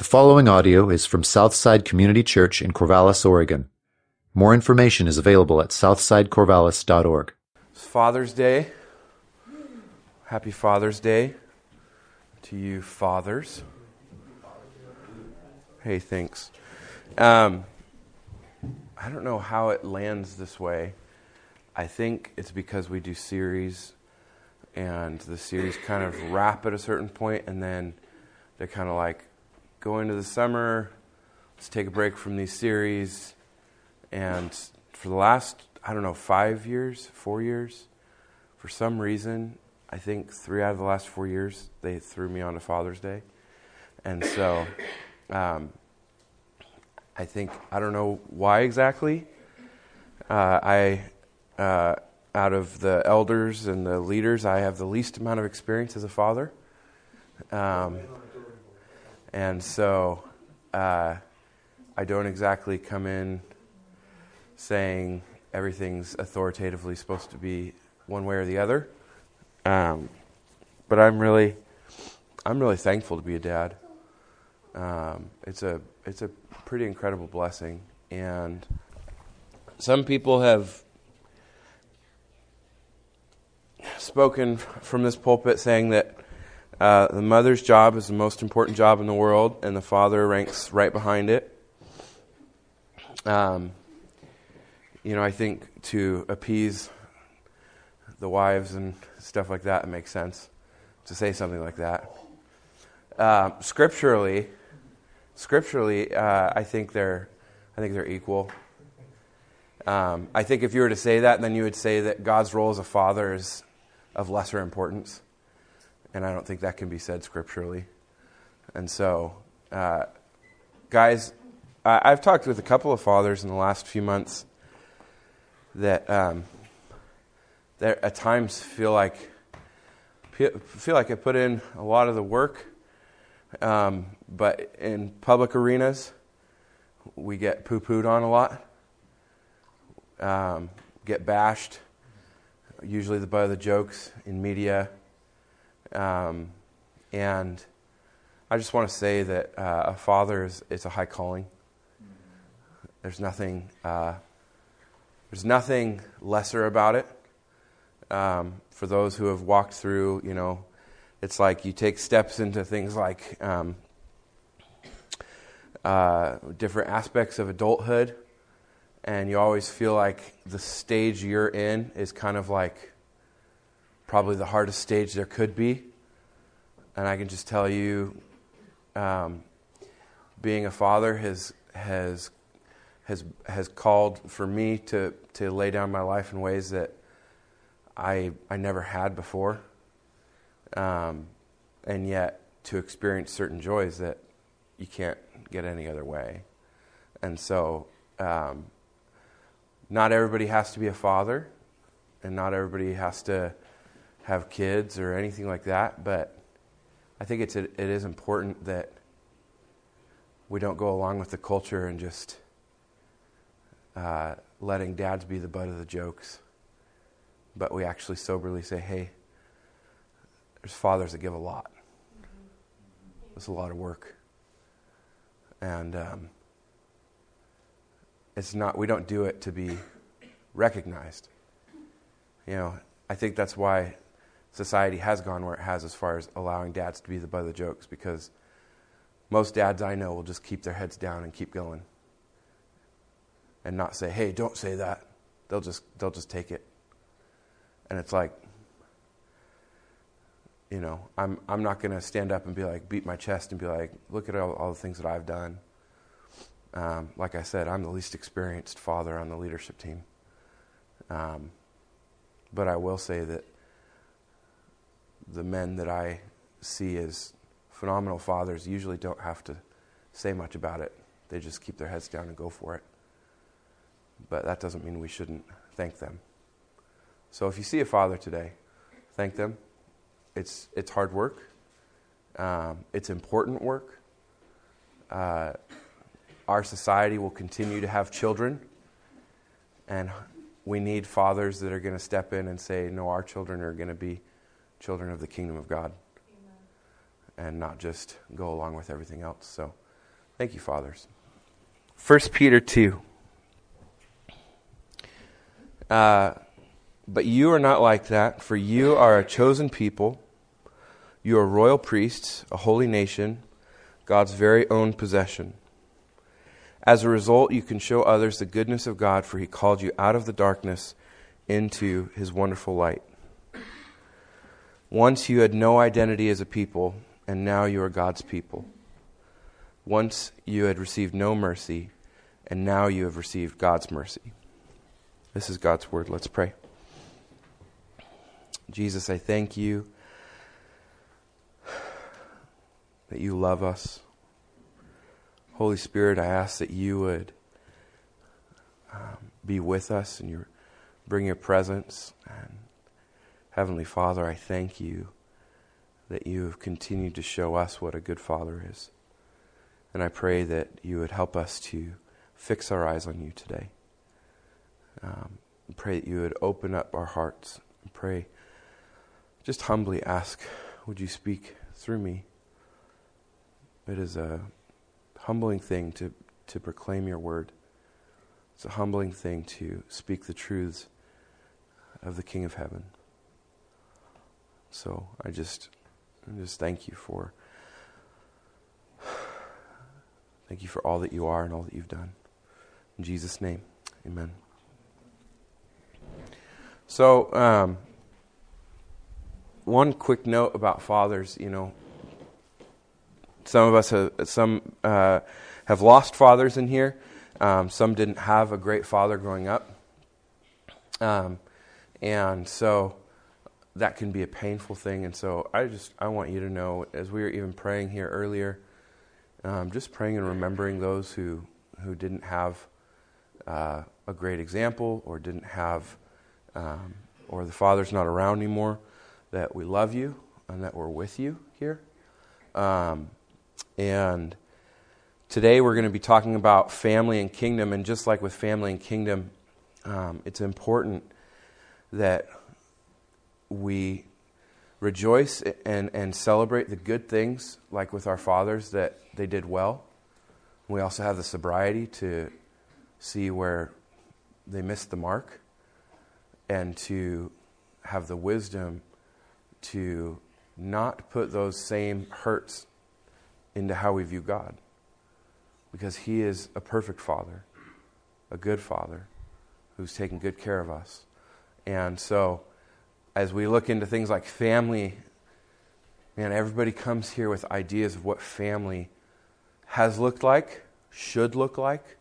following audio is from Southside Community Church in Corvallis, Oregon. More information is available at southsidecorvallis.org. It's Father's Day. Happy Father's Day to you fathers. Hey, thanks. I don't know how it lands this way. I think it's because we do series, and the series kind of wrap at a certain point, and then they're kind of like, go into the summer, let's take a break from these series. And for the last, 4 years, for some reason, I think 3 out of the last 4 years, they threw me onto Father's Day. And so I don't know why exactly. Out of the elders and the leaders, I have the least amount of experience as a father. And so I don't exactly come in saying everything's authoritatively supposed to be one way or the other. But I'm really thankful to be a dad. It's a pretty incredible blessing. And some people have spoken from this pulpit saying that the mother's job is the most important job in the world, and the father ranks right behind it. I think to appease the wives and stuff like that, it makes sense to say something like that. Scripturally, I think they're equal. I think if you were to say that, then you would say that God's role as a father is of lesser importance. And I don't think that can be said scripturally. And so, guys, I've talked with a couple of fathers in the last few months that at times feel like I put in a lot of the work, but in public arenas, we get poo-pooed on a lot, get bashed, usually the butt of the jokes in media. And I just want to say that a father is a high calling. There's nothing lesser about it. For those who have walked through, it's like you take steps into things like different aspects of adulthood, and you always feel like the stage you're in is kind of like probably the hardest stage there could be. And I can just tell you, being a father has called for me to lay down my life in ways that I never had before, and yet to experience certain joys that you can't get any other way. And so, not everybody has to be a father, and not everybody has to have kids or anything like that, but I think it is important that we don't go along with the culture and just letting dads be the butt of the jokes, but we actually soberly say, hey, there's fathers that give a lot. It's a lot of work. And we don't do it to be recognized. I think that's why society has gone where it has as far as allowing dads to be the butt of the jokes, because most dads I know will just keep their heads down and keep going and not say, hey, don't say that. They'll just take it. And it's like, I'm not going to stand up and be like, beat my chest and be like, look at all the things that I've done. Like I said, I'm the least experienced father on the leadership team. But I will say that the men that I see as phenomenal fathers usually don't have to say much about it. They just keep their heads down and go for it. But that doesn't mean we shouldn't thank them. So if you see a father today, thank them. It's hard work. It's important work. Our society will continue to have children, and we need fathers that are going to step in and say, no, our children are going to be children of the kingdom of God. Amen. And not just go along with everything else. So Thank you, fathers. 1 Peter 2. But you are not like that, for you are a chosen people. You are royal priests, a holy nation, God's very own possession. As a result, you can show others the goodness of God, for He called you out of the darkness into His wonderful light. Once you had no identity as a people, and now you are God's people. Once you had received no mercy, and now you have received God's mercy. This is God's word. Let's pray. Jesus, I thank you that you love us. Holy Spirit, I ask that you would be with us and bring your presence. And Heavenly Father, I thank you that you have continued to show us what a good Father is. And I pray that you would help us to fix our eyes on you today. I pray that you would open up our hearts. I pray, just humbly ask, would you speak through me? It is a humbling thing to proclaim your word. It's a humbling thing to speak the truths of the King of Heaven. So I just thank you for all that you are and all that you've done. In Jesus' name, amen. So, one quick note about fathers. Some of us have lost fathers in here. Some didn't have a great father growing up, and so that can be a painful thing. And so I want you to know, as we were even praying here earlier, just praying and remembering those who didn't have a great example, or didn't have, or the father's not around anymore, that we love you and that we're with you here. And today we're going to be talking about family and kingdom. And just like with family and kingdom, it's important that we rejoice and celebrate the good things, like with our fathers, that they did well. We also have the sobriety to see where they missed the mark, and to have the wisdom to not put those same hurts into how we view God. Because He is a perfect Father, a good Father, who's taking good care of us. And so, as we look into things like family, man, everybody comes here with ideas of what family has looked like, should look like.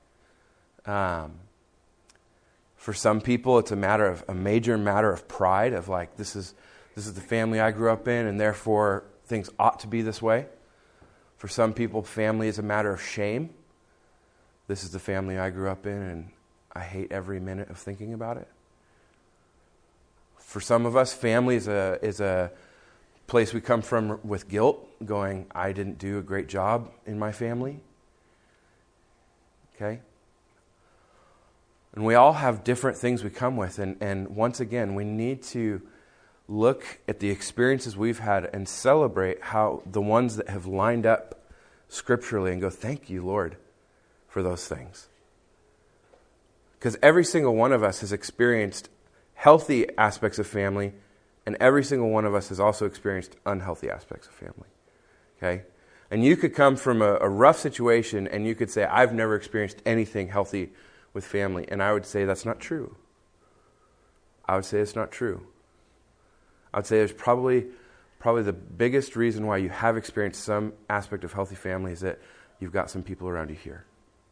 For some people, it's a major matter of pride, of like, this is the family I grew up in, and therefore things ought to be this way. For some people, family is a matter of shame. This is the family I grew up in, and I hate every minute of thinking about it. For some of us, family is a place we come from with guilt, going, I didn't do a great job in my family. Okay? And we all have different things we come with. And once again, we need to look at the experiences we've had and celebrate how the ones that have lined up scripturally, and go, thank you, Lord, for those things. Because every single one of us has experienced healthy aspects of family, and every single one of us has also experienced unhealthy aspects of family. Okay? And you could come from a rough situation, and you could say, I've never experienced anything healthy with family. And I would say that's not true. I would say it's not true. I would say there's probably the biggest reason why you have experienced some aspect of healthy family is that you've got some people around you here.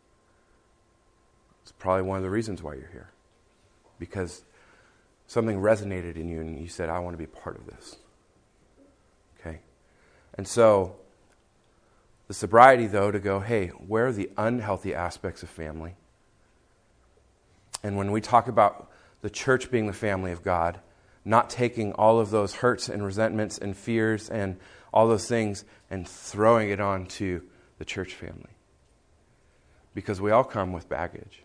It's probably one of the reasons why you're here. Because something resonated in you and you said, I want to be part of this. Okay? And so, the sobriety, though, to go, hey, where are the unhealthy aspects of family? And when we talk about the church being the family of God, not taking all of those hurts and resentments and fears and all those things and throwing it onto the church family. Because we all come with baggage.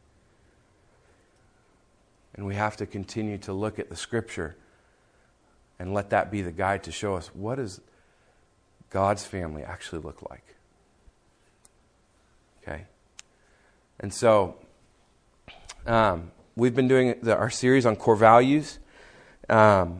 And we have to continue to look at the Scripture and let that be the guide to show us, what does God's family actually look like? Okay? And so we've been doing our series on core values. And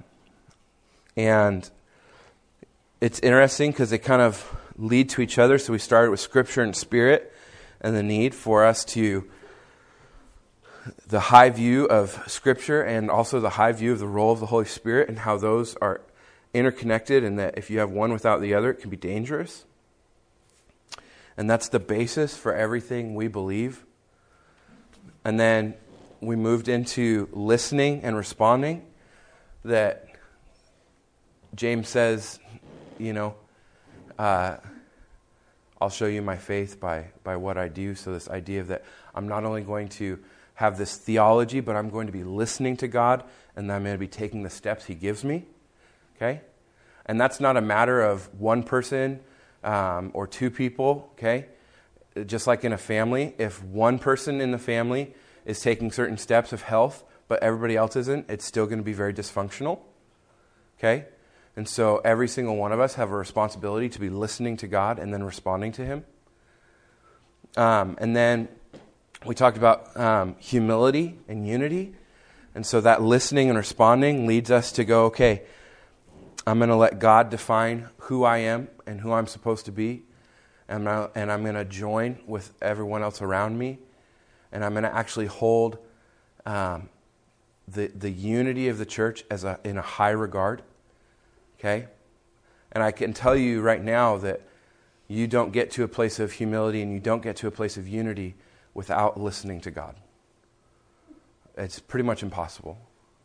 it's interesting because they kind of lead to each other. So we started with Scripture and Spirit and the need for us to, the high view of Scripture and also the high view of the role of the Holy Spirit and how those are interconnected, and that if you have one without the other, it can be dangerous. And that's the basis for everything we believe. And then we moved into listening and responding, that James says, I'll show you my faith by what I do. So this idea of that I'm not only going to have this theology, but I'm going to be listening to God, and I'm going to be taking the steps He gives me. Okay? And that's not a matter of one person or two people. Okay? Just like in a family, if one person in the family is taking certain steps of health, but everybody else isn't, it's still going to be very dysfunctional. Okay? And so every single one of us have a responsibility to be listening to God and then responding to Him. And then we talked about humility and unity. And so that listening and responding leads us to go, okay, I'm going to let God define who I am and who I'm supposed to be. And I'm going to join with everyone else around me. And I'm going to actually hold the unity of the church in a high regard. Okay? And I can tell you right now that you don't get to a place of humility and you don't get to a place of unity without listening to God. It's pretty much impossible.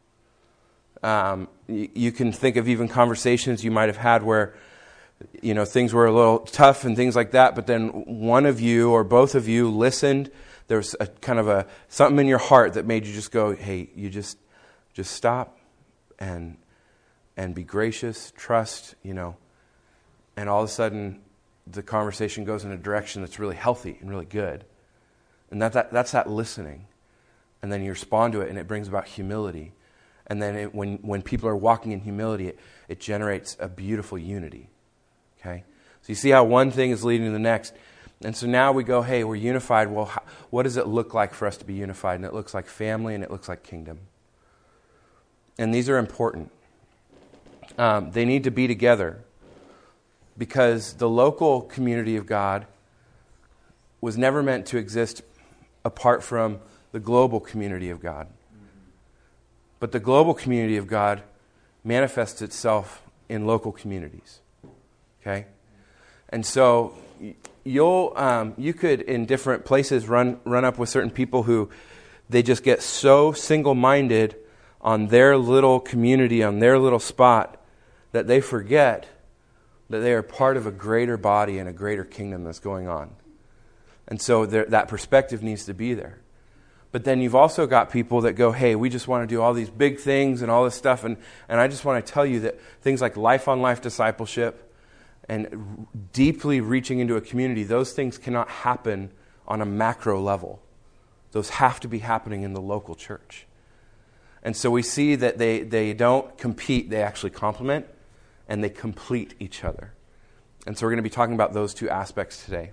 You can think of even conversations you might have had where, things were a little tough and things like that, but then one of you or both of you listened. There was a kind of something in your heart that made you just go, hey, you just stop and be gracious, trust, and all of a sudden the conversation goes in a direction that's really healthy and really good. And that's that listening. And then you respond to it, and it brings about humility. And then when people are walking in humility, it generates a beautiful unity. Okay? So you see how one thing is leading to the next. And so now we go, hey, we're unified. Well, what does it look like for us to be unified? And it looks like family, and it looks like kingdom. And these are important. They need to be together because the local community of God was never meant to exist apart from the global community of God. But the global community of God manifests itself in local communities. Okay? And so you could in different places run up with certain people who they just get so single-minded on their little community, on their little spot, that they forget that they are part of a greater body and a greater kingdom that's going on. And so that perspective needs to be there. But then you've also got people that go, hey, we just want to do all these big things and all this stuff. And I just want to tell you that things like life-on-life discipleship and deeply reaching into a community, those things cannot happen on a macro level. Those have to be happening in the local church. And so we see that they don't compete, they actually complement, and they complete each other. And so we're going to be talking about those two aspects today.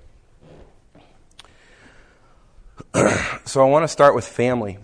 So I want to start with family.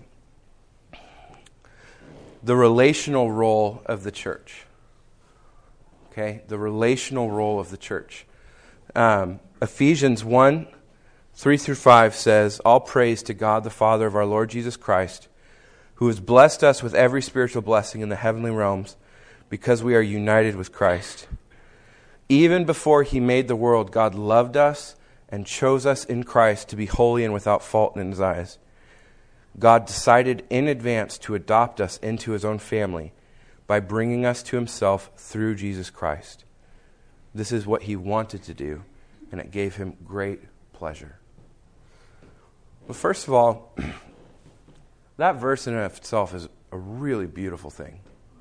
The relational role of the church. Okay, the relational role of the church. Ephesians 1, 3-5 says, "All praise to God the Father of our Lord Jesus Christ, who has blessed us with every spiritual blessing in the heavenly realms, because we are united with Christ. Even before He made the world, God loved us and chose us in Christ to be holy and without fault in His eyes. God decided in advance to adopt us into His own family by bringing us to Himself through Jesus Christ. This is what He wanted to do, and it gave Him great pleasure." Well, first of all, that verse in and of itself is a really beautiful thing.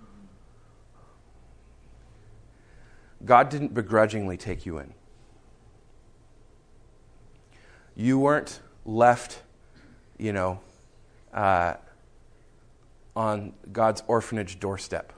God didn't begrudgingly take you in. You weren't left, on God's orphanage doorstep.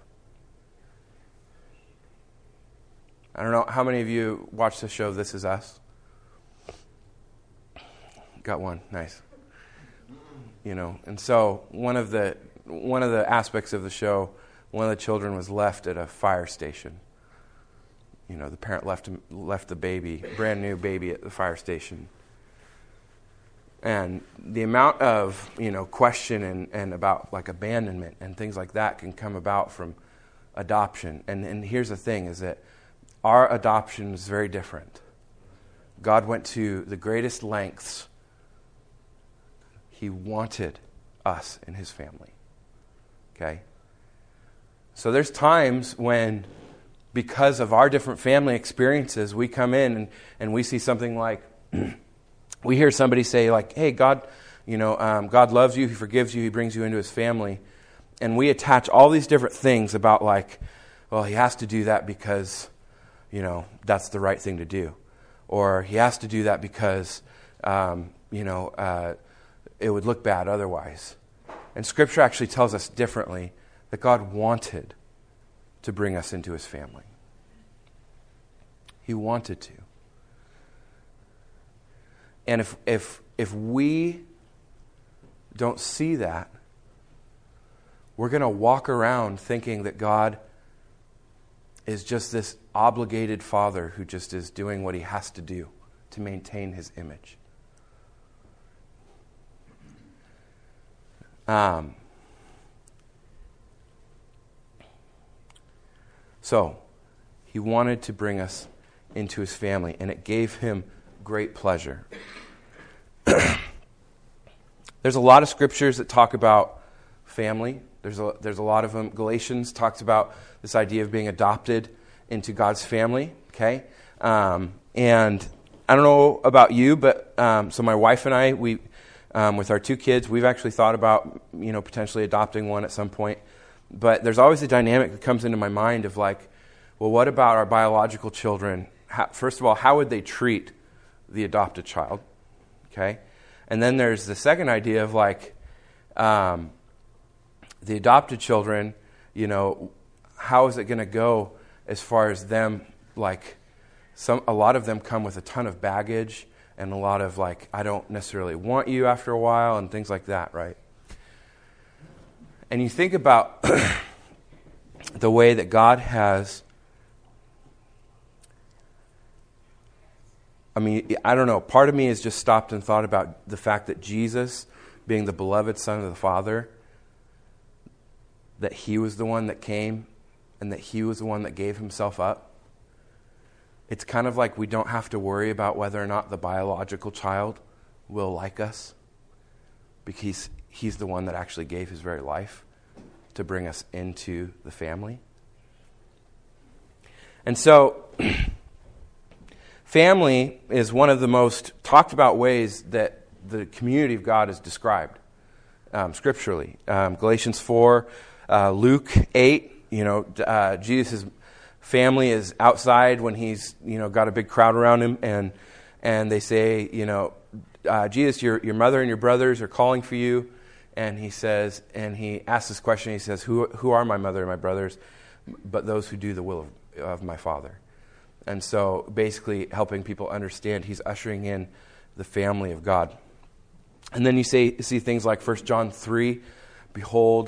I don't know how many of you watch the show This Is Us. Got one. Nice. And so one of the aspects of the show, one of the children was left at a fire station. The parent left the baby, brand new baby, at the fire station. And the amount of, question and about like abandonment and things like that can come about from adoption. And here's the thing, is that our adoption is very different. God went to the greatest lengths. He wanted us in his family. Okay? So there's times when, because of our different family experiences, we come in and we see something like, we hear somebody say like, hey, God, God loves you, he forgives you, he brings you into his family. And we attach all these different things about like, well, he has to do that because, that's the right thing to do. Or he has to do that because, it would look bad otherwise. And Scripture actually tells us differently, that God wanted to bring us into his family. He wanted to. And if we don't see that, we're going to walk around thinking that God is just this obligated father who just is doing what he has to do to maintain his image. So, he wanted to bring us into his family, and it gave him great pleasure. There's a lot of scriptures that talk about family. There's a lot of them. Galatians talks about this idea of being adopted into God's family. Okay, and I don't know about you, but so my wife and I, we with our 2 kids, we've actually thought about potentially adopting one at some point. But there's always a dynamic that comes into my mind of like, well, what about our biological children? First of all, how would they treat the adopted child? Okay, and then there's the second idea of like, the adopted children, how is it going to go as far as them, like, a lot of them come with a ton of baggage and a lot of like, I don't necessarily want you after a while and things like that, right? And you think about the way that God has, I don't know, part of me has just stopped and thought about the fact that Jesus, being the beloved Son of the Father, that he was the one that came and that he was the one that gave himself up. It's kind of like we don't have to worry about whether or not the biological child will like us, because he's the one that actually gave his very life to bring us into the family. And so, family is one of the most talked about ways that the community of God is described scripturally. Galatians 4, Luke 8, Jesus' family is outside when he's, got a big crowd around him, and they say, Jesus, your mother and your brothers are calling for you. And he says, and he asks this question, he says, who are my mother and my brothers, but those who do the will of my Father? And so basically helping people understand, he's ushering in the family of God. And then you see things like 1 John 3, behold,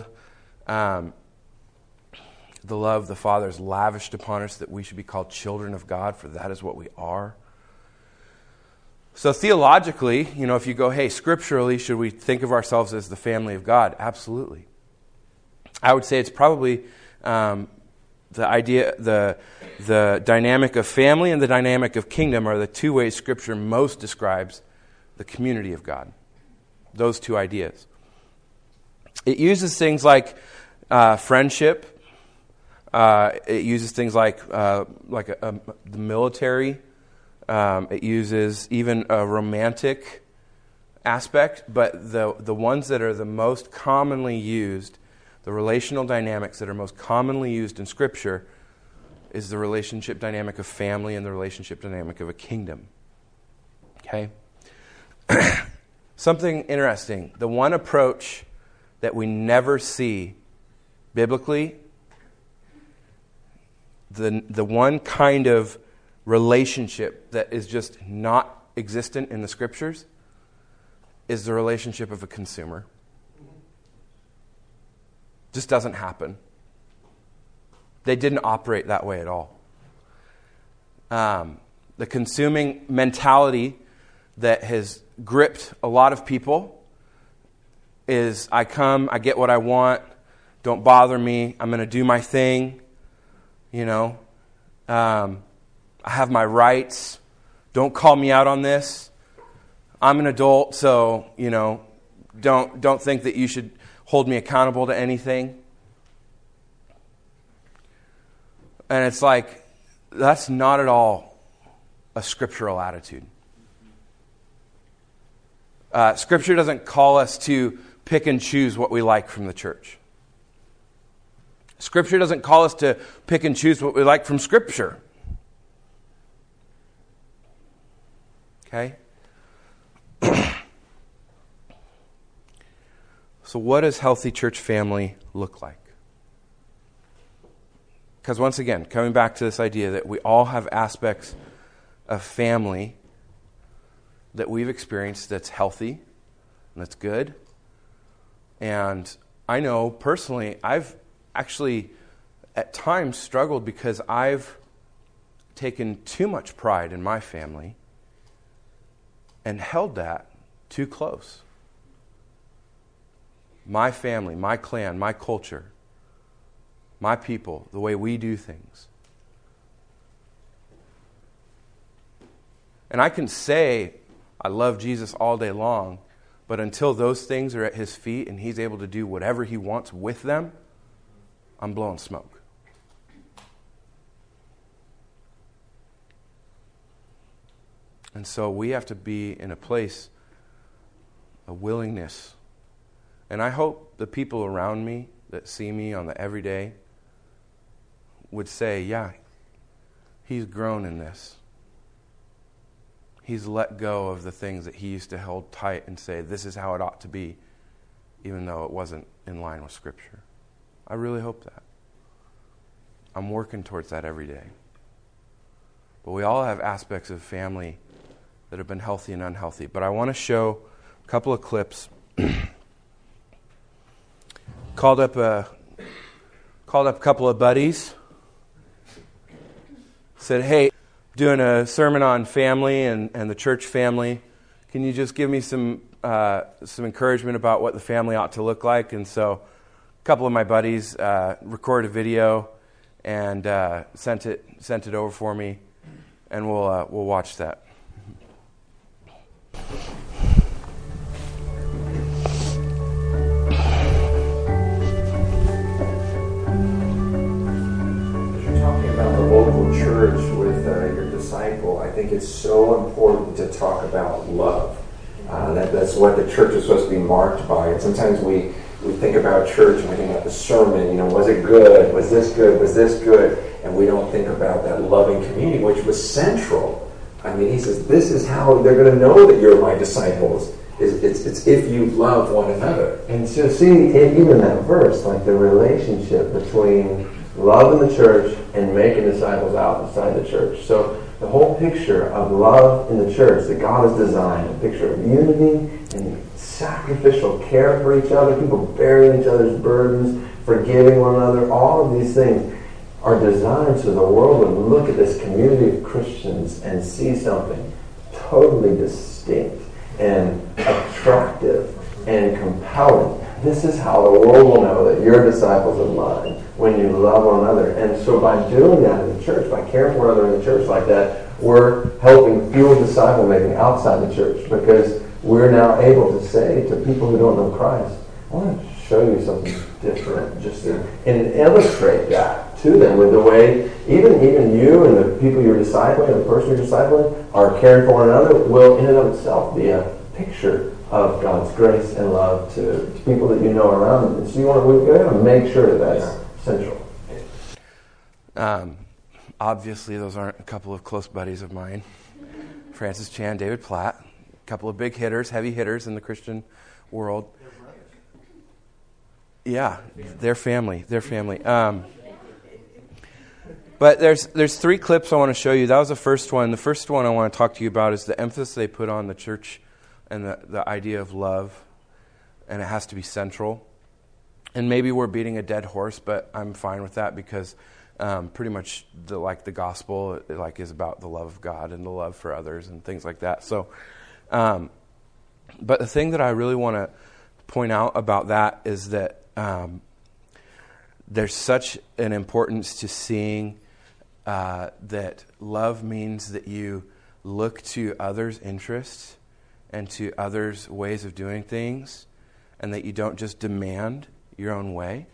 the love the Father has lavished upon us, that we should be called children of God, for that is what we are. So theologically, if you go, hey, scripturally, should we think of ourselves as the family of God? Absolutely. I would say it's probably the idea, the dynamic of family and the dynamic of kingdom are the 2 ways Scripture most describes the community of God. Those 2 ideas. It uses things like friendship. It uses things like the military. It uses even a romantic aspect, but the ones that are the most commonly used, the relational dynamics that are most commonly used in Scripture, is the relationship dynamic of family and the relationship dynamic of a kingdom. Okay? Something interesting. The one approach that we never see biblically, the one kind of relationship that is just not existent in the Scriptures, is the relationship of a consumer. Just doesn't happen. They didn't operate that way at all. The consuming mentality that has gripped a lot of people is, I come, I get what I want, don't bother me, I'm going to do my thing, I have my rights, don't call me out on this, I'm an adult, so, don't think that you should hold me accountable to anything. And it's like, that's not at all a scriptural attitude. Scripture doesn't call us to pick and choose what we like from the church. Scripture doesn't call us to pick and choose what we like from Scripture. Okay? So what does healthy church family look like? Because once again, coming back to this idea that we all have aspects of family that we've experienced that's healthy and that's good. And I know personally, I've actually at times struggled because I've taken too much pride in my family and held that too close. My family, my clan, my culture, my people, the way we do things. And I can say I love Jesus all day long, but until those things are at His feet and He's able to do whatever He wants with them, I'm blowing smoke. And so we have to be in a place, a willingness. And I hope the people around me that see me on the everyday would say, yeah, he's grown in this. He's let go of the things that he used to hold tight and say, this is how it ought to be, even though it wasn't in line with Scripture. I really hope that. I'm working towards that every day. But we all have aspects of family that have been healthy and unhealthy. But I want to show a couple of clips. Called up a couple of buddies. Said, hey, doing a sermon on family and the church family. Can you just give me some encouragement about what the family ought to look like? And so a couple of my buddies recorded a video and sent it over for me, and we'll watch that. Local church with your disciple, I think it's so important to talk about love. That's what the church is supposed to be marked by. And sometimes we think about church and we think about the sermon, was it good? Was this good? Was this good? And we don't think about that loving community, which was central. I mean, he says, this is how they're going to know that you're my disciples. It's if you love one another. And so see, even that verse, like the relationship between love in the church and making disciples outside the church. So the whole picture of love in the church that God has designed, a picture of unity and sacrificial care for each other, people bearing each other's burdens, forgiving one another, all of these things are designed so the world would look at this community of Christians and see something totally distinct and attractive and compelling. This is how the world will know that you're disciples of mine, when you love one another. And so by doing that in the church, by caring for one another in the church like that, we're helping fuel disciple making outside the church, because we're now able to say to people who don't know Christ, I want to show you something different, and illustrate that to them with the way even you and the people you're discipling, and the person you're discipling, are caring for one another, will in and of itself be a picture of God's grace and love to people that you know around them. And so we've got to make sure that that's central. Obviously, those aren't a couple of close buddies of mine. Francis Chan, David Platt, a couple of big hitters, heavy hitters in the Christian world. Yeah, their family. But there's three clips I want to show you. That was the first one. The first one I want to talk to you about is the emphasis they put on the church and the idea of love, and it has to be central. And maybe we're beating a dead horse, but I'm fine with that because pretty much the gospel is about the love of God and the love for others and things like that. So, but the thing that I really want to point out about that is that there's such an importance to seeing that love means that you look to others' interests and to others' ways of doing things, and that you don't just demand your own way.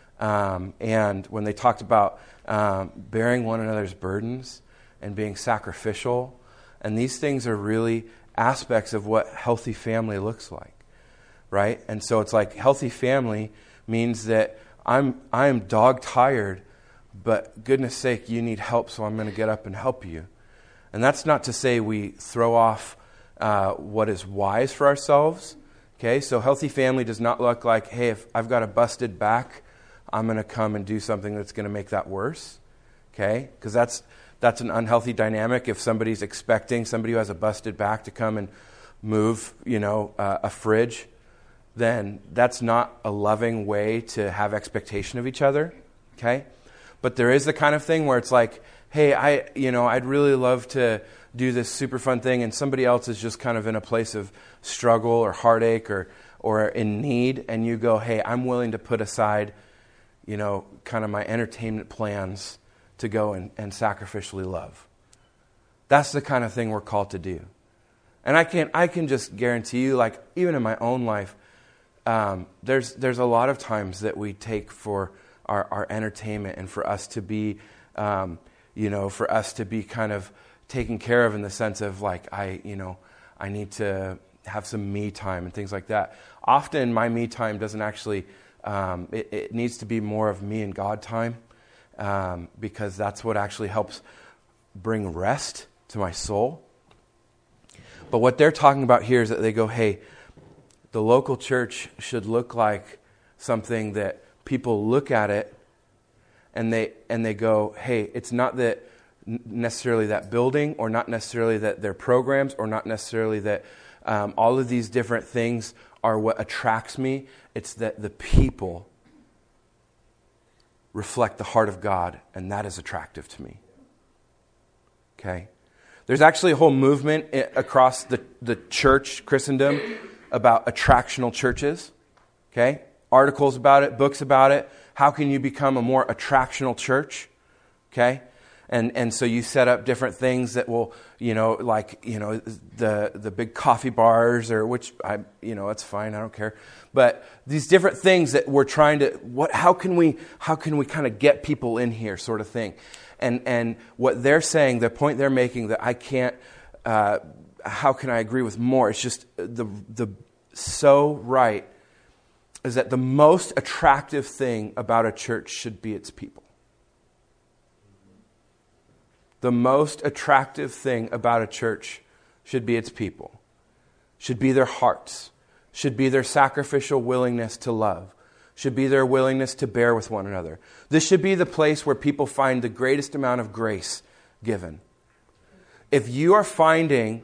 And when they talked about bearing one another's burdens and being sacrificial, and these things are really aspects of what healthy family looks like, right? And so it's like healthy family means that I am dog tired, but goodness sake, you need help, so I'm going to get up and help you. And that's not to say we throw off what is wise for ourselves. Okay, so healthy family does not look like, hey, if I've got a busted back, I'm going to come and do something that's going to make that worse. Okay, because that's an unhealthy dynamic. If somebody's expecting somebody who has a busted back to come and move, a fridge, then that's not a loving way to have expectation of each other. Okay, but there is the kind of thing where it's like, hey, I'd really love to do this super fun thing, and somebody else is just kind of in a place of struggle or heartache or in need, and you go, hey, I'm willing to put aside, kind of my entertainment plans to go and sacrificially love. That's the kind of thing we're called to do. And I can just guarantee you, like even in my own life, there's a lot of times that we take for our entertainment and for us to be, for us to be kind of taken care of in the sense of like, I need to have some me time and things like that. Often my me time doesn't actually, it needs to be more of me and God time, because that's what actually helps bring rest to my soul. But what they're talking about here is that they go, hey, the local church should look like something that people look at it and they go, hey, it's not that necessarily that building, or not necessarily that their programs, or not necessarily that all of these different things are what attracts me. It's that the people reflect the heart of God, and that is attractive to me. Okay? There's actually a whole movement across the church, Christendom, about attractional churches. Okay? Articles about it, books about it. How can you become a more attractional church? Okay? And so you set up different things that will, the big coffee bars, or which it's fine, I don't care. But these different things that we're trying to, how can we kind of get people in here, sort of thing. And what they're saying, the point they're making that I can't, how can I agree with more? It's just the so right, is that the most attractive thing about a church should be its people. The most attractive thing about a church should be its people, should be their hearts, should be their sacrificial willingness to love, should be their willingness to bear with one another. This should be the place where people find the greatest amount of grace given. If you are finding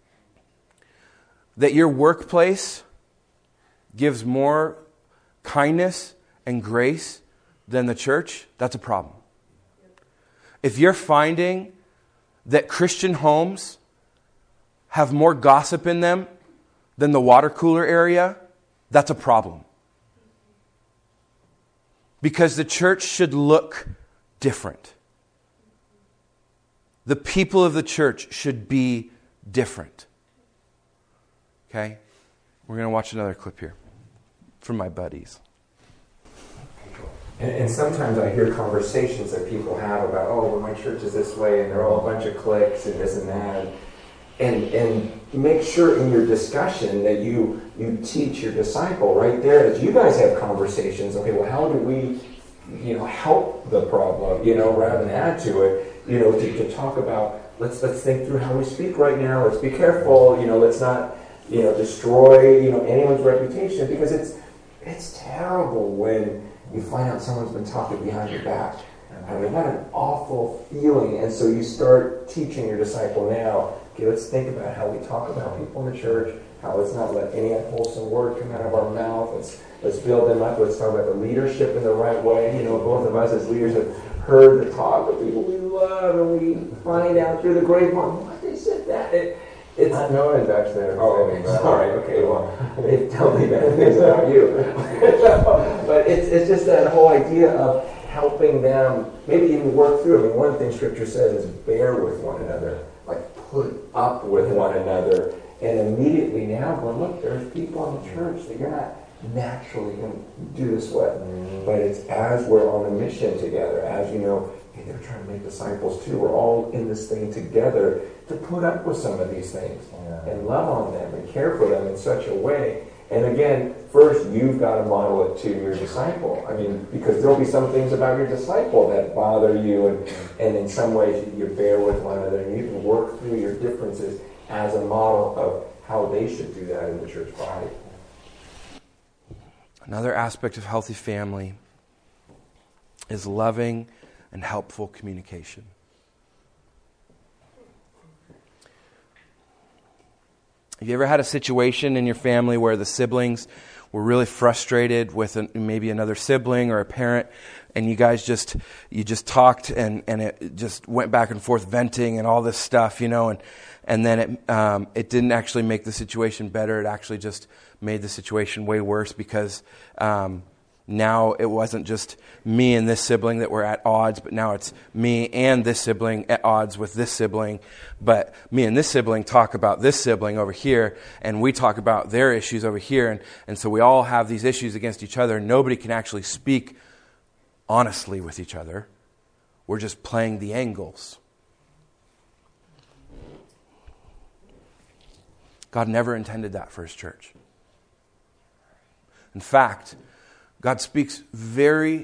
that your workplace gives more kindness and grace than the church, that's a problem. If you're finding that Christian homes have more gossip in them than the water cooler area, that's a problem. Because the church should look different. The people of the church should be different. Okay? We're going to watch another clip here from my buddies. And sometimes I hear conversations that people have about, well, my church is this way, and they're all a bunch of cliques and this and that. And make sure in your discussion that you teach your disciple right there, as you guys have conversations, okay, well, how do we, help the problem, rather than add to it, to talk about, let's think through how we speak right now, let's be careful, let's not, destroy, anyone's reputation, because it's terrible when you find out someone's been talking behind your back. I mean, what an awful feeling. And so you start teaching your disciple now, okay, let's think about how we talk about people in the church, how let's not let any unwholesome word come out of our mouth. Let's build them up. Let's talk about the leadership in the right way. You know, both of us as leaders have heard the talk of people we love, and we find out through the grapevine, what, they said that. It's no one's actually understanding that. Sorry, okay, well, they tell me bad things about you. But it's just that whole idea of helping them, maybe even work through. I mean, one thing Scripture says is bear with one another, like put up with one another. And immediately now, well, look, there's people in the church that you're not naturally going to do this with. But it's as we're on a mission together, as you know, hey, they're trying to make disciples too. We're all in this thing together to put up with some of these things and love on them and care for them in such a way. And again, first you've got to model it to your disciple. I mean, because there'll be some things about your disciple that bother you, and in some ways you bear with one another, and you can work through your differences as a model of how they should do that in the church body. Another aspect of healthy family is loving and helpful communication. Have you ever had a situation in your family where the siblings were really frustrated with maybe another sibling or a parent, and you just talked and it just went back and forth venting and all this stuff, you know, and then it didn't actually make the situation better. It actually just made the situation way worse because now it wasn't just me and this sibling that were at odds, but now it's me and this sibling at odds with this sibling. But me and this sibling talk about this sibling over here, and we talk about their issues over here. And so we all have these issues against each other. Nobody can actually speak honestly with each other. We're just playing the angles. God never intended that for His church. In fact, God speaks very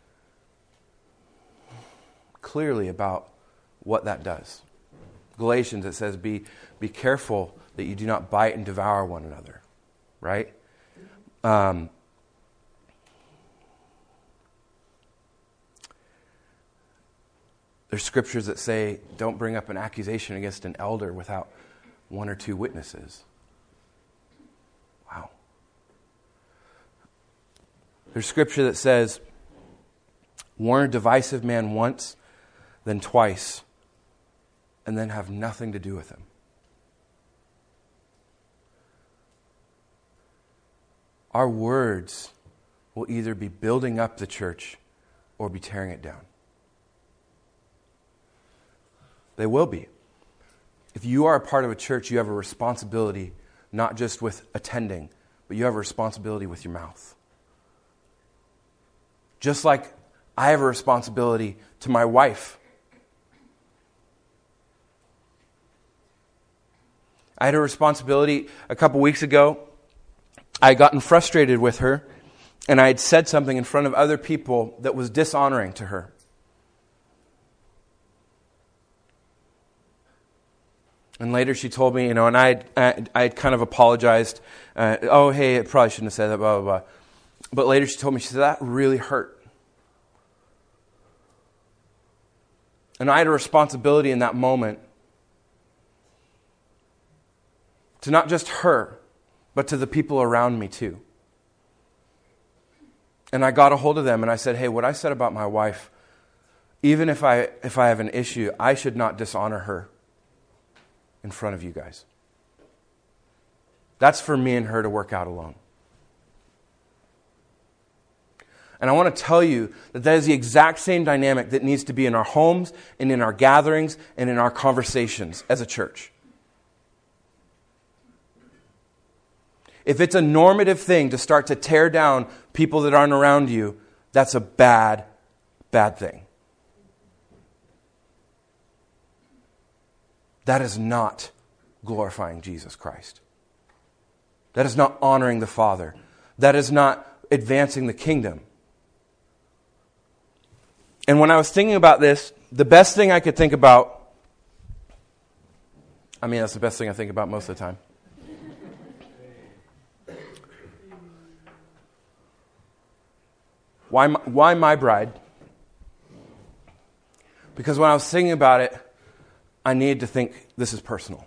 clearly about what that does. Galatians, it says, be careful that you do not bite and devour one another. Right? There's scriptures that say, don't bring up an accusation against an elder without one or two witnesses. Wow. There's scripture that says, warn a divisive man once, then twice, and then have nothing to do with him. Our words will either be building up the church or be tearing it down. They will be. If you are a part of a church, you have a responsibility, not just with attending, but you have a responsibility with your mouth. Just like I have a responsibility to my wife. I had a responsibility a couple weeks ago. I had gotten frustrated with her, and I had said something in front of other people that was dishonoring to her. And later she told me, and I had kind of apologized. Oh, hey, I probably shouldn't have said that, blah, blah, blah. But later she told me, she said, that really hurt. And I had a responsibility in that moment to not just her, but to the people around me too. And I got a hold of them and I said, hey, what I said about my wife, even if I have an issue, I should not dishonor her in front of you guys. That's for me and her to work out alone. And I want to tell you that is the exact same dynamic that needs to be in our homes and in our gatherings and in our conversations as a church. If it's a normative thing to start to tear down people that aren't around you, that's a bad, bad thing. That is not glorifying Jesus Christ. That is not honoring the Father. That is not advancing the kingdom. And when I was thinking about this, the best thing I could think about, that's the best thing I think about most of the time. Why my bride? Because when I was thinking about it, I needed to think this is personal.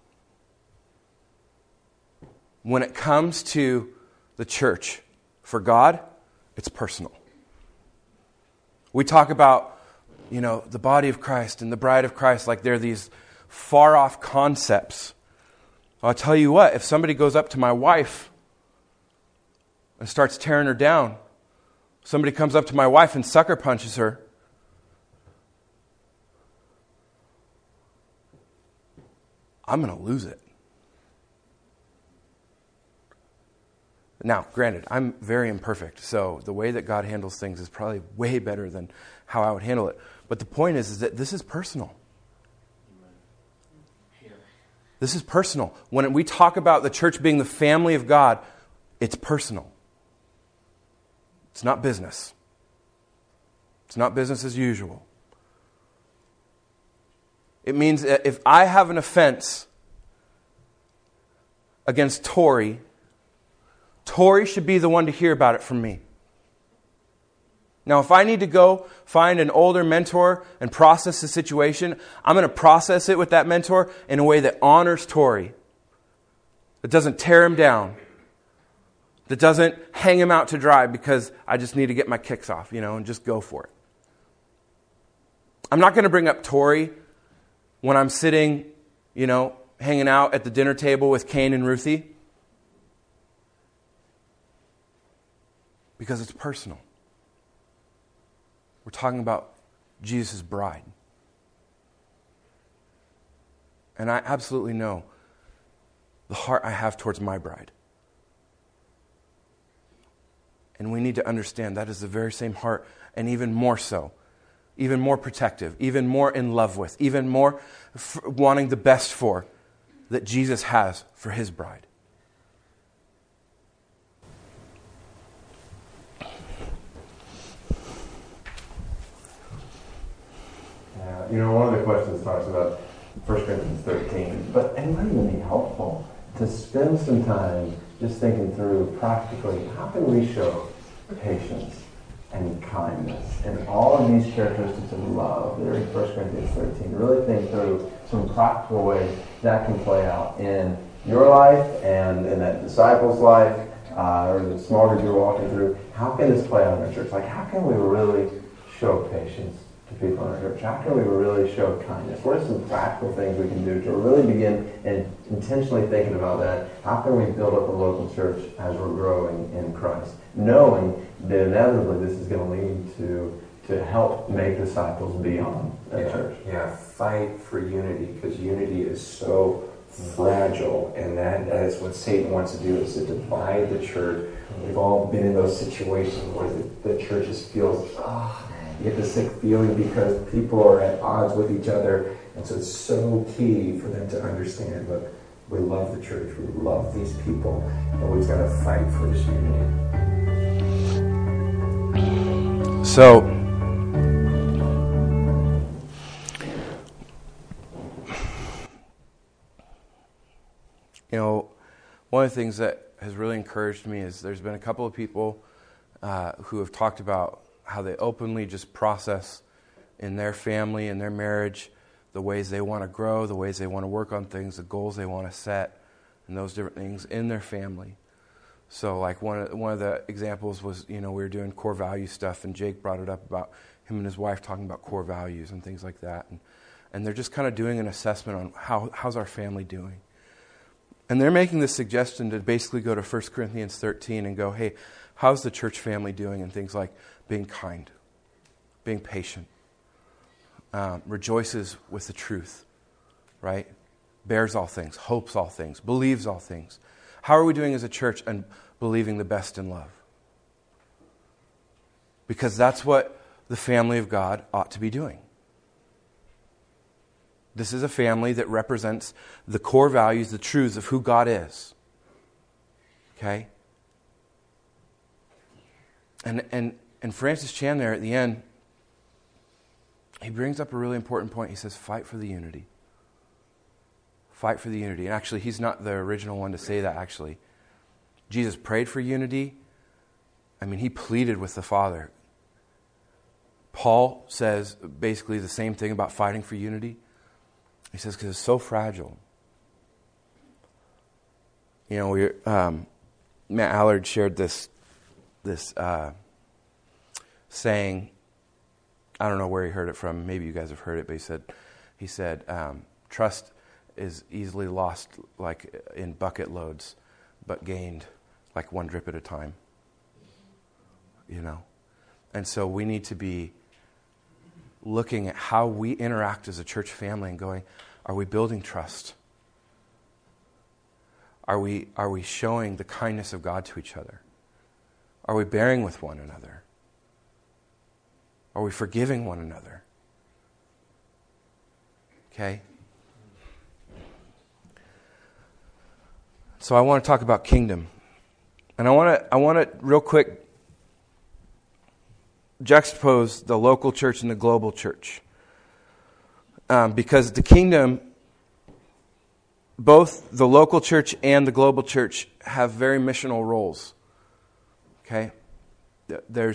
When it comes to the church, for God, it's personal. We talk about, the body of Christ and the bride of Christ like they're these far-off concepts. I'll tell you what, if somebody goes up to my wife and starts tearing her down, somebody comes up to my wife and sucker punches her, I'm going to lose it. Now, granted, I'm very imperfect, so the way that God handles things is probably way better than how I would handle it. But the point is that this is personal. This is personal. When we talk about the church being the family of God, it's personal. It's not business. It's not business as usual. It means that if I have an offense against Tori should be the one to hear about it from me. Now, if I need to go find an older mentor and process the situation, I'm going to process it with that mentor in a way that honors Tori, that doesn't tear him down, that doesn't hang him out to dry because I just need to get my kicks off, and just go for it. I'm not going to bring up Tori when I'm sitting, hanging out at the dinner table with Kane and Ruthie, because it's personal. We're talking about Jesus' bride. And I absolutely know the heart I have towards my bride. And we need to understand that is the very same heart, and even more so, even more protective, even more in love with, even more wanting the best for, that Jesus has for his bride. One of the questions talks about 1 Corinthians 13, but it might even be helpful to spend some time just thinking through practically how can we show patience and kindness and all of these characteristics of love that are in 1 Corinthians 13. Really think through some practical ways that can play out in your life and in that disciple's life or the small group you're walking through. How can this play out in our church? How can we really show patience to people in our church? How can we really show kindness? What are some practical things we can do to really begin and intentionally thinking about that? How can we build up a local church as we're growing in Christ? Knowing that inevitably this is going to lead to help make disciples beyond the church. Yeah, fight for unity, because unity is so fragile, and that is what Satan wants to do, is to divide the church. We've all been in those situations where the church just feels, you get this sick feeling because people are at odds with each other. And so it's so key for them to understand, look, we love the church, we love these people, and we've got to fight for this unity. So, one of the things that has really encouraged me is there's been a couple of people who have talked about how they openly just process in their family and their marriage the ways they want to grow, the ways they want to work on things, the goals they want to set, and those different things in their family. So like one of the examples was, we were doing core value stuff, and Jake brought it up about him and his wife talking about core values and things like that. And they're just kind of doing an assessment on how's our family doing. And they're making this suggestion to basically go to 1 Corinthians 13 and go, hey, how's the church family doing? And things like being kind, being patient, rejoices with the truth, right? Bears all things, hopes all things, believes all things. How are we doing as a church and believing the best in love? Because that's what the family of God ought to be doing. This is a family that represents the core values, the truths of who God is. Okay? And Francis Chan there at the end, he brings up a really important point. He says, fight for the unity. Fight for the unity. And actually, he's not the original one to say that, actually. Jesus prayed for unity. He pleaded with the Father. Paul says basically the same thing about fighting for unity. He says, because it's so fragile. You know, Matt Allard shared this saying. I don't know where he heard it from. Maybe you guys have heard it, but he said, trust is easily lost like in bucket loads, but gained like one drip at a time. You know? And so we need to be looking at how we interact as a church family and going, are we building trust? Are we showing the kindness of God to each other? Are we bearing with one another? Are we forgiving one another? Okay? So I want to talk about kingdom. And I want to real quick juxtapose the local church and the global church. Because the kingdom, both the local church and the global church have very missional roles. Okay? There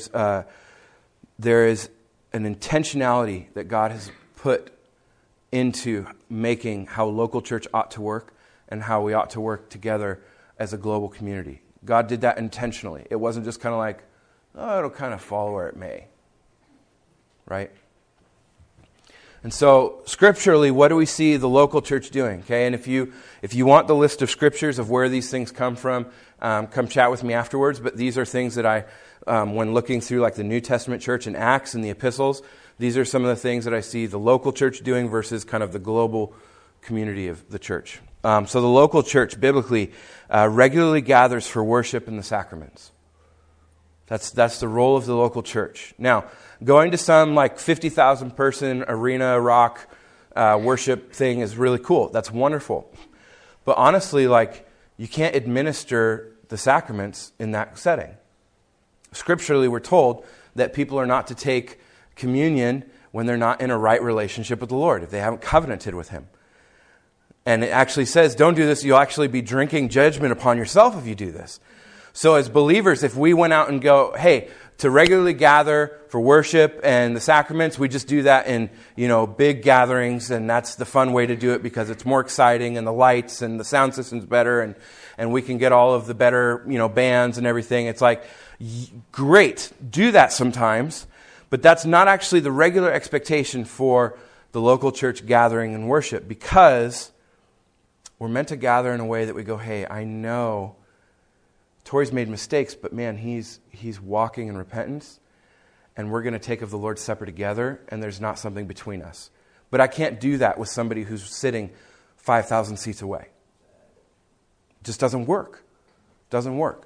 is an intentionality that God has put into making how local church ought to work and how we ought to work together as a global community. God did that intentionally. It wasn't just kind of like, oh, it'll kind of fall where it may. Right? And so, scripturally, what do we see the local church doing? Okay, and if you want the list of scriptures of where these things come from, come chat with me afterwards. But these are things that I, when looking through like the New Testament church and Acts and the epistles, these are some of the things that I see the local church doing versus kind of the global community of the church. So the local church, biblically, regularly gathers for worship and the sacraments. That's the role of the local church. Now, going to some like 50,000 person arena rock worship thing is really cool. That's wonderful. But honestly, like, you can't administer the sacraments in that setting. Scripturally, we're told that people are not to take communion when they're not in a right relationship with the Lord, if they haven't covenanted with Him. And it actually says, don't do this, you'll actually be drinking judgment upon yourself if you do this. So as believers, if we went out and go, hey, to regularly gather for worship and the sacraments, we just do that in, big gatherings, and that's the fun way to do it because it's more exciting and the lights and the sound system's better and we can get all of the better, bands and everything. It's like, great, do that sometimes, but that's not actually the regular expectation for the local church gathering and worship, because we're meant to gather in a way that we go, hey, I know Tori's made mistakes, but man, he's walking in repentance, and we're going to take of the Lord's Supper together, and there's not something between us. But I can't do that with somebody who's sitting 5,000 seats away. It just doesn't work. Doesn't work.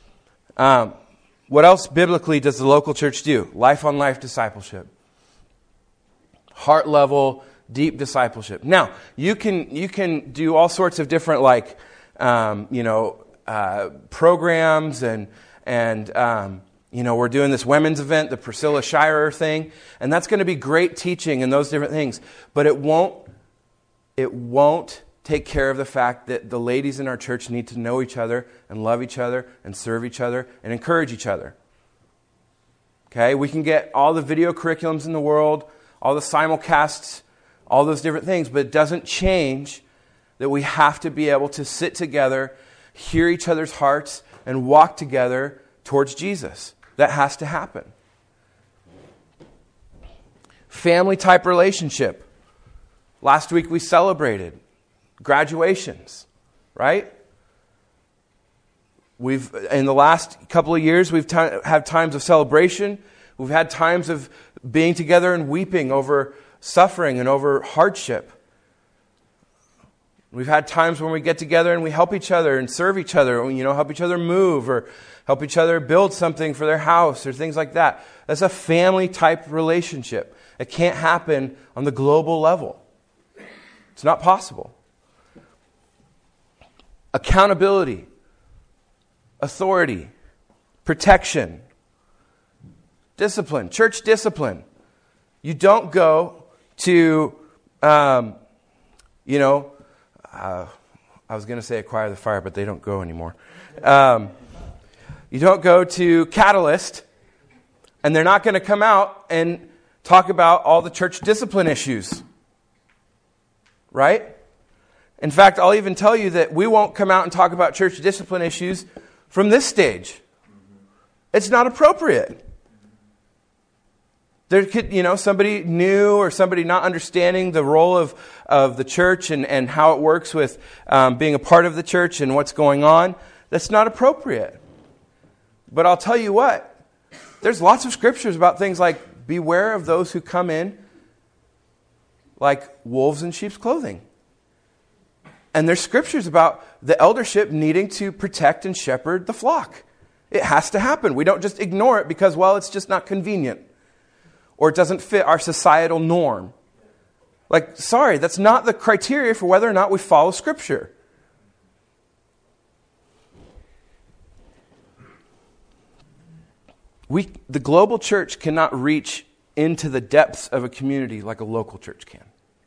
What else biblically does the local church do? Life-on-life discipleship. Heart level, deep discipleship. Now, you can do all sorts of different programs and we're doing this women's event, the Priscilla Shirer thing, and that's going to be great teaching and those different things. But it won't take care of the fact that the ladies in our church need to know each other and love each other and serve each other and encourage each other. Okay, we can get all the video curriculums in the world, all the simulcasts, all those different things, but it doesn't change that we have to be able to sit together, hear each other's hearts, and walk together towards Jesus. That has to happen. Family-type relationship. Last week we celebrated graduations, right? In the last couple of years, we've had times of celebration. We've had times of being together and weeping over suffering and over hardship. We've had times when we get together and we help each other and serve each other, help each other move or help each other build something for their house or things like that. That's a family-type relationship. It can't happen on the global level. It's not possible. Accountability, authority, protection, discipline, church discipline. You don't go to, I was going to say Acquire the Fire, but they don't go anymore. You don't go to Catalyst, and they're not going to come out and talk about all the church discipline issues. right? In fact, I'll even tell you that we won't come out and talk about church discipline issues from this stage. It's not appropriate. There could, somebody new or somebody not understanding the role of the church and how it works with being a part of the church and what's going on. That's not appropriate. But I'll tell you what, there's lots of scriptures about things like beware of those who come in like wolves in sheep's clothing. And there's scriptures about the eldership needing to protect and shepherd the flock. It has to happen. We don't just ignore it because, it's just not convenient. Or it doesn't fit our societal norm. Sorry, that's not the criteria for whether or not we follow Scripture. The global church cannot reach into the depths of a community like a local church can.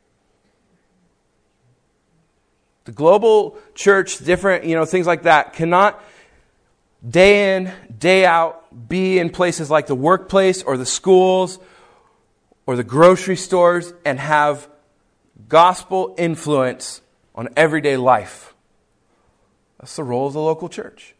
The global church, different, things like that, cannot day in, day out be in places like the workplace or the schools or the grocery stores and have gospel influence on everyday life. That's the role of the local church.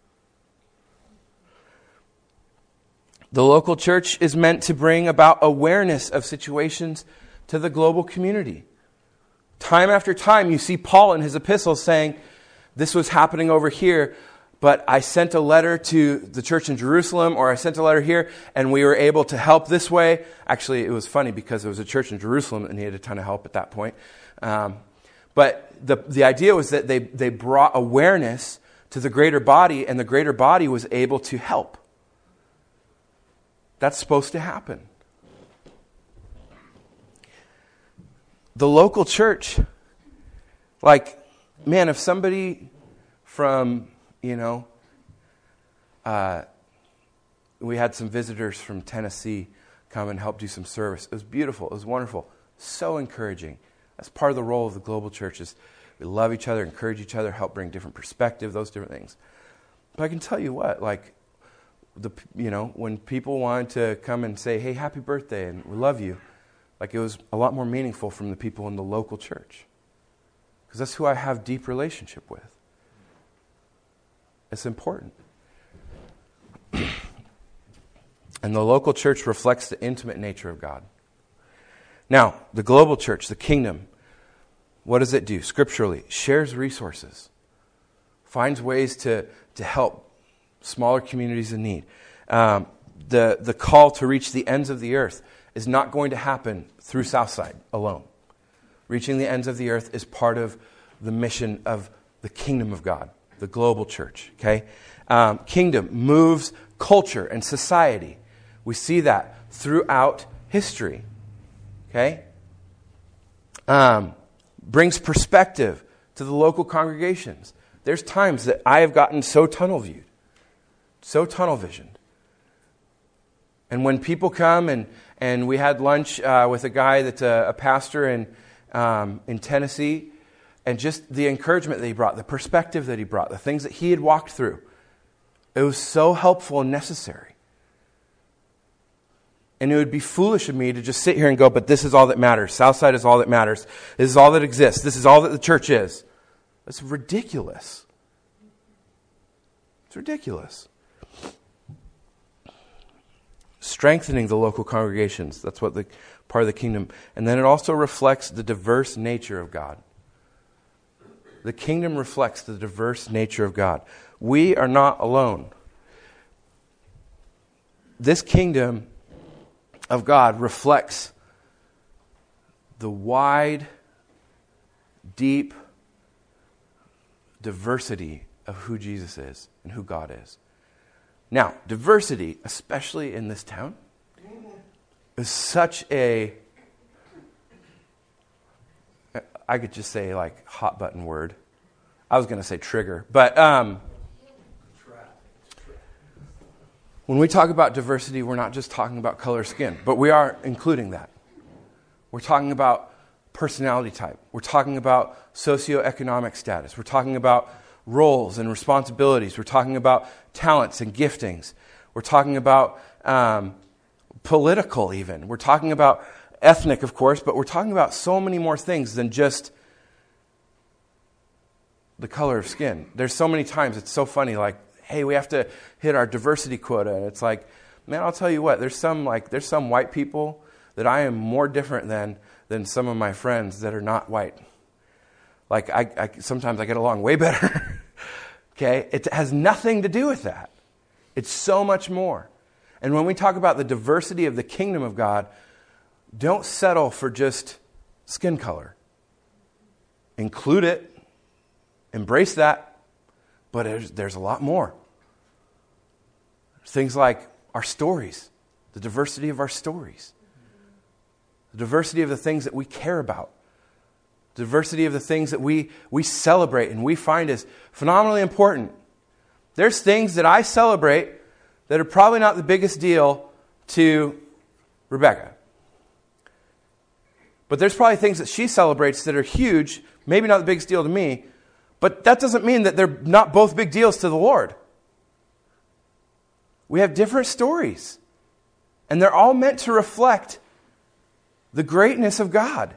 The local church is meant to bring about awareness of situations to the global community. Time after time, you see Paul in his epistles saying, this was happening over here, but I sent a letter to the church in Jerusalem, or I sent a letter here, and we were able to help this way. Actually, it was funny because there was a church in Jerusalem and he had a ton of help at that point. But the idea was that they brought awareness to the greater body, and the greater body was able to help. That's supposed to happen. The local church, if somebody from, we had some visitors from Tennessee come and help do some service. It was beautiful. It was wonderful. So encouraging. That's part of the role of the global church is we love each other, encourage each other, help bring different perspective, those different things. But I can tell you what, when people wanted to come and say, hey, happy birthday, and we love you, it was a lot more meaningful from the people in the local church. Because that's who I have deep relationship with. It's important. And the local church reflects the intimate nature of God. Now, the global church, the kingdom, what does it do? Scripturally, shares resources, finds ways to help smaller communities in need. The call to reach the ends of the earth is not going to happen through Southside alone. Reaching the ends of the earth is part of the mission of the kingdom of God, the global church. Okay, kingdom moves culture and society. We see that throughout history. Okay, brings perspective to the local congregations. There's times that I have gotten so tunnel visioned. And when people come and we had lunch with a guy that's a pastor in Tennessee, and just the encouragement that he brought, the perspective that he brought, the things that he had walked through, it was so helpful and necessary. And it would be foolish of me to just sit here and go, but this is all that matters. Southside is all that matters. This is all that exists. This is all that the church is. That's ridiculous. It's ridiculous. Strengthening the local congregations. That's what the part of the kingdom. And then it also reflects the diverse nature of God. The kingdom reflects the diverse nature of God. We are not alone. This kingdom of God reflects the wide, deep diversity of who Jesus is and who God is. Now, diversity, especially in this town, is such a, I could just say hot button word. I was going to say trigger, but when we talk about diversity, we're not just talking about color of skin, but we are including that. We're talking about personality type. We're talking about socioeconomic status. We're talking about roles and responsibilities. We're talking about talents and giftings. We're talking about political even. We're talking about ethnic, of course, but we're talking about so many more things than just the color of skin. There's so many times it's so funny, like, hey, we have to hit our diversity quota. And it's like, man, I'll tell you what, there's some white people that I am more different than some of my friends that are not white. Like, I sometimes I get along way better. Okay? It has nothing to do with that. It's so much more. And when we talk about the diversity of the kingdom of God, don't settle for just skin color. Include it. Embrace that. But there's a lot more. Things like our stories. The diversity of our stories. The diversity of the things that we care about. The diversity of the things that we celebrate and we find is phenomenally important. There's things that I celebrate that are probably not the biggest deal to Rebecca. But there's probably things that she celebrates that are huge, maybe not the biggest deal to me, but that doesn't mean that they're not both big deals to the Lord. We have different stories, and they're all meant to reflect the greatness of God.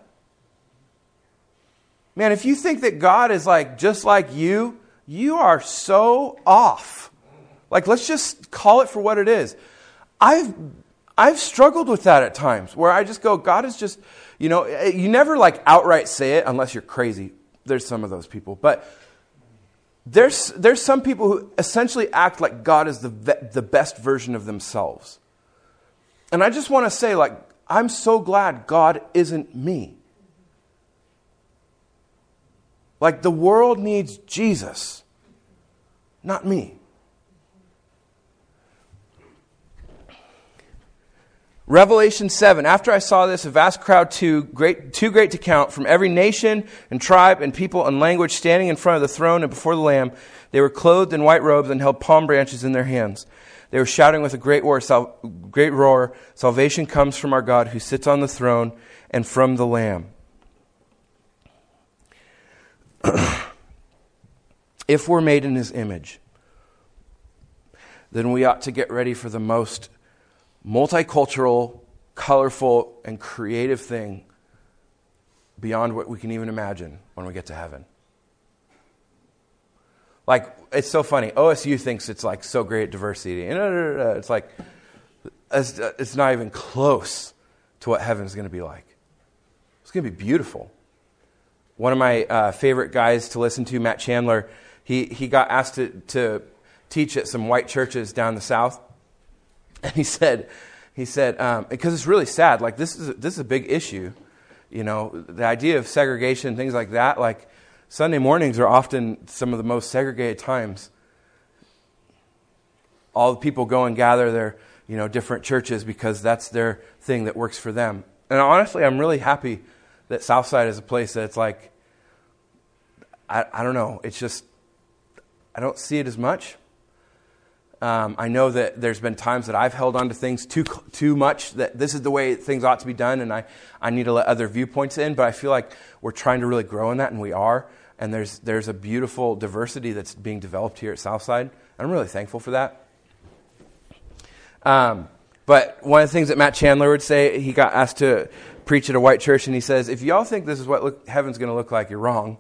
Man, if you think that God is like just like you are so off. Like, let's just call it for what it is. I've struggled with that at times, where I just go, God is just, you never like outright say it unless you're crazy. There's some of those people. But there's some people who essentially act like God is the best version of themselves. And I just want to say, like, I'm so glad God isn't me. Like, the world needs Jesus, not me. Revelation 7. After I saw this, a vast crowd too great to count, from every nation and tribe and people and language, standing in front of the throne and before the Lamb. They were clothed in white robes and held palm branches in their hands. They were shouting with a great roar, salvation comes from our God who sits on the throne and from the Lamb. If we're made in His image, then we ought to get ready for the most multicultural, colorful, and creative thing beyond what we can even imagine when we get to heaven. Like, it's so funny. OSU thinks it's like so great at diversity. It's like, it's not even close to what heaven's going to be like. It's going to be beautiful. One of my favorite guys to listen to, Matt Chandler, he got asked to teach at some white churches down the South. And he said, because it's really sad, like this is a big issue, the idea of segregation, things like that. Like, Sunday mornings are often some of the most segregated times. All the people go and gather their, different churches because that's their thing that works for them. And honestly, I'm really happy that Southside is a place that's like, I don't know, it's just, I don't see it as much. I know that there's been times that I've held on to things too much, that this is the way things ought to be done, and I need to let other viewpoints in, but I feel like we're trying to really grow in that, and we are, and there's a beautiful diversity that's being developed here at Southside. I'm really thankful for that. But one of the things that Matt Chandler would say, he got asked to preach at a white church, and he says, if y'all think this is what heaven's going to look like, you're wrong.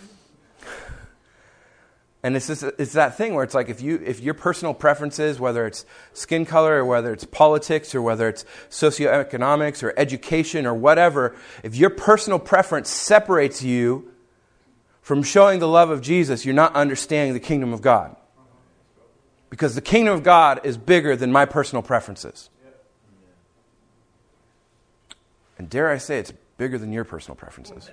And it's that thing where it's like, if your personal preferences, whether it's skin color or whether it's politics or whether it's socioeconomics or education or whatever, if your personal preference separates you from showing the love of Jesus, you're not understanding the kingdom of God. Because the kingdom of God is bigger than my personal preferences. And dare I say, it's bigger than your personal preferences.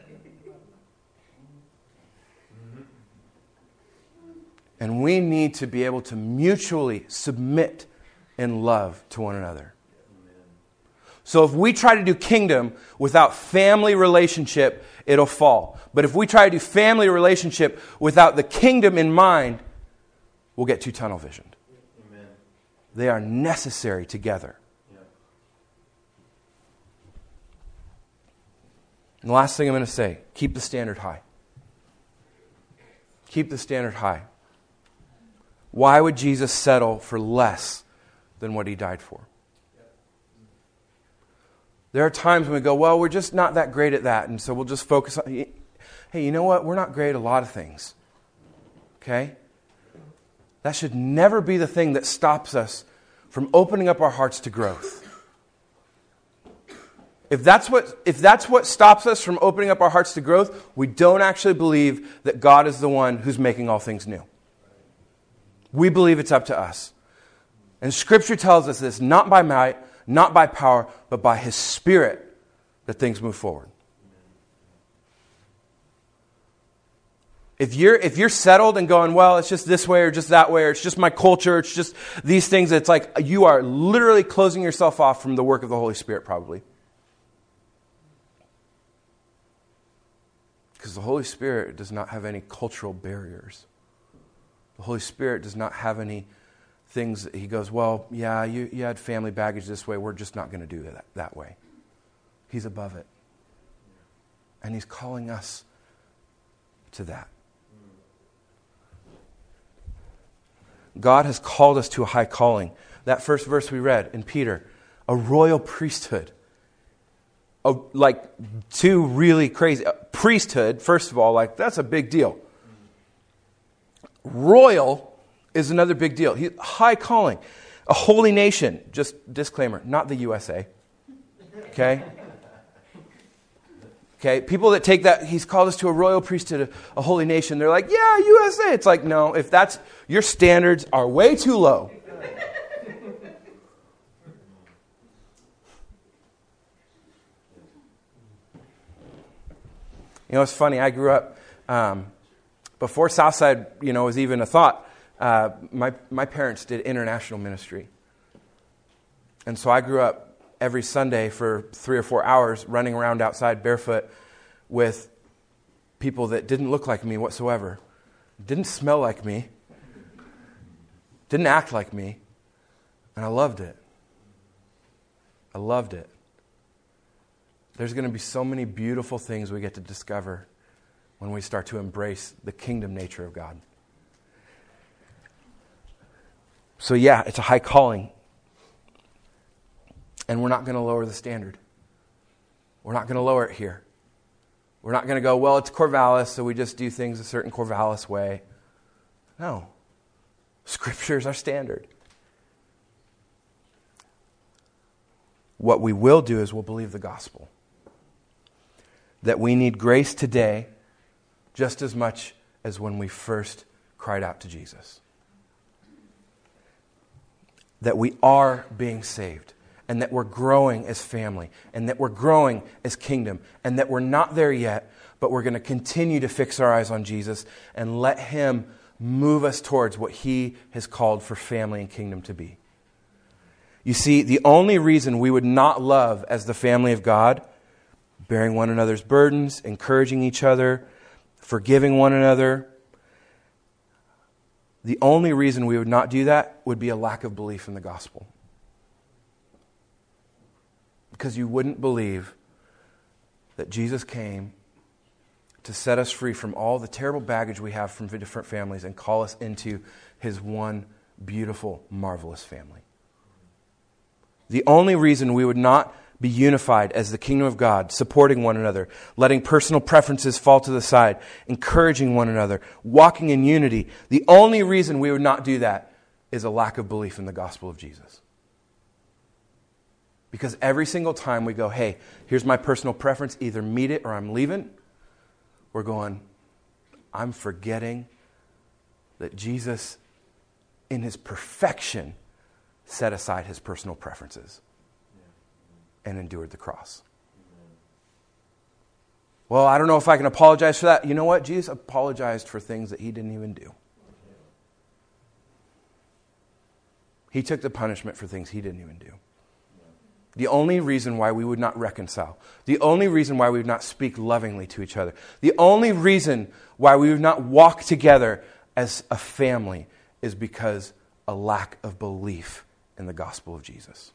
And we need to be able to mutually submit in love to one another. So if we try to do kingdom without family relationship, it'll fall. But if we try to do family relationship without the kingdom in mind, we'll get too tunnel visioned. Amen. They are necessary together. Yeah. And the last thing I'm going to say, keep the standard high. Keep the standard high. Why would Jesus settle for less than what He died for? There are times when we go, well, we're just not that great at that, and so we'll just focus on... Hey, you know what? We're not great at a lot of things. Okay? That should never be the thing that stops us from opening up our hearts to growth. If that's what stops us from opening up our hearts to growth, we don't actually believe that God is the one who's making all things new. We believe it's up to us. And Scripture tells us this, not by might, not by power, but by His Spirit, that things move forward. If you're settled and going, well, it's just this way or just that way, or it's just my culture, it's just these things, it's like you are literally closing yourself off from the work of the Holy Spirit, probably. Because the Holy Spirit does not have any cultural barriers. The Holy Spirit does not have any things that He goes, well, yeah, you had family baggage this way, we're just not going to do that way. He's above it. And He's calling us to that. God has called us to a high calling. That first verse we read in Peter, a royal priesthood. Like two really crazy. Priesthood, first of all, like that's a big deal. Royal is another big deal. High calling. A holy nation. Just disclaimer, not the USA. Okay? Okay, people that take that, He's called us to a royal priesthood, a holy nation, they're like, yeah, USA. It's like, no, if that's, your standards are way too low. You know, it's funny, I grew up, before Southside, was even a thought, my parents did international ministry. And so I grew up every Sunday for 3 or 4 hours running around outside barefoot with people that didn't look like me whatsoever, didn't smell like me, didn't act like me, and I loved it. I loved it. There's going to be so many beautiful things we get to discover when we start to embrace the kingdom nature of God. So yeah, it's a high calling. And we're not going to lower the standard. We're not going to lower it here. We're not going to go, well, it's Corvallis, so we just do things a certain Corvallis way. No. Scripture is our standard. What we will do is we'll believe the gospel. That we need grace today just as much as when we first cried out to Jesus. That we are being saved. And that we're growing as family, and that we're growing as kingdom, and that we're not there yet, but we're going to continue to fix our eyes on Jesus and let Him move us towards what He has called for family and kingdom to be. You see, the only reason we would not love as the family of God, bearing one another's burdens, encouraging each other, forgiving one another, the only reason we would not do that would be a lack of belief in the gospel. Because you wouldn't believe that Jesus came to set us free from all the terrible baggage we have from different families and call us into His one beautiful, marvelous family. The only reason we would not be unified as the kingdom of God, supporting one another, letting personal preferences fall to the side, encouraging one another, walking in unity, the only reason we would not do that is a lack of belief in the gospel of Jesus. Because every single time we go, hey, here's my personal preference, either meet it or I'm leaving, we're going, I'm forgetting that Jesus, in His perfection, set aside His personal preferences and endured the cross. Well, I don't know if I can apologize for that. You know what? Jesus apologized for things that He didn't even do. He took the punishment for things He didn't even do. The only reason why we would not reconcile, the only reason why we would not speak lovingly to each other, the only reason why we would not walk together as a family is because a lack of belief in the gospel of Jesus.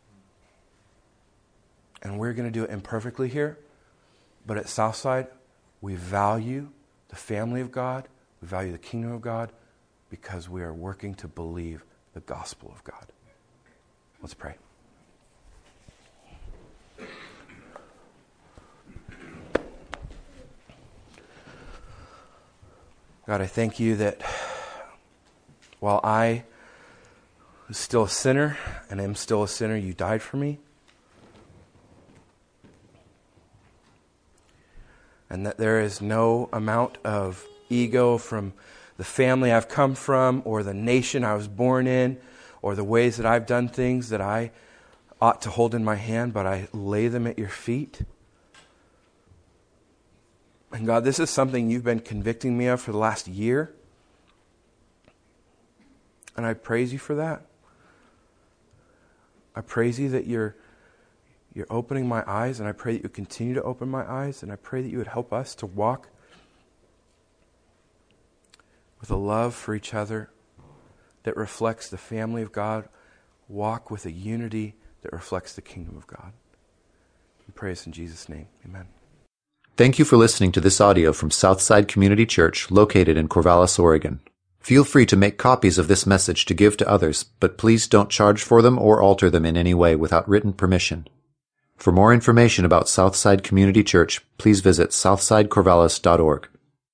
And we're going to do it imperfectly here, but at Southside, we value the family of God, we value the kingdom of God, because we are working to believe the gospel of God. Let's pray. God, I thank you that while I was still a sinner and am still a sinner, you died for me. And that there is no amount of ego from the family I've come from or the nation I was born in or the ways that I've done things that I ought to hold in my hand, but I lay them at your feet. And God, this is something you've been convicting me of for the last year. And I praise you for that. I praise you that you're opening my eyes, and I pray that you continue to open my eyes, and I pray that you would help us to walk with a love for each other that reflects the family of God, walk with a unity that reflects the kingdom of God. We pray this in Jesus' name. Amen. Thank you for listening to this audio from Southside Community Church, located in Corvallis, Oregon. Feel free to make copies of this message to give to others, but please don't charge for them or alter them in any way without written permission. For more information about Southside Community Church, please visit southsidecorvallis.org.